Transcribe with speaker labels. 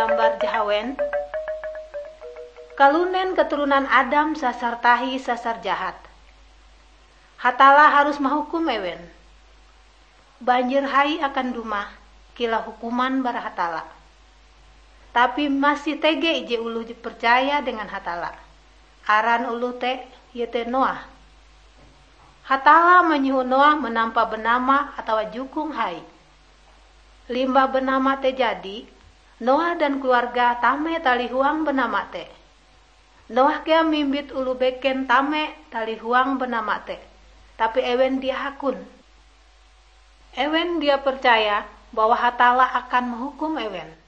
Speaker 1: gambar jahawen. Kalunen keturunan Adam sasar tahi sasar jahat. Hatala harus mahukum ewen. Banjir hai akan dumah, kila hukuman bara hatala. Tapi masih tege ije ulu percaya dengan hatala. Aran ulu te yete Noah. Hatala menyuruh Noah menampa benama atau jukung hai. Limbah benama te jadi, Noah dan keluarga tame tali huang benama te. Noah kea mimbit ulu beken tame tali huang benama te. Tapi ewen dia hakun. Ewen dia percaya bahwa hatala akan menghukum ewen.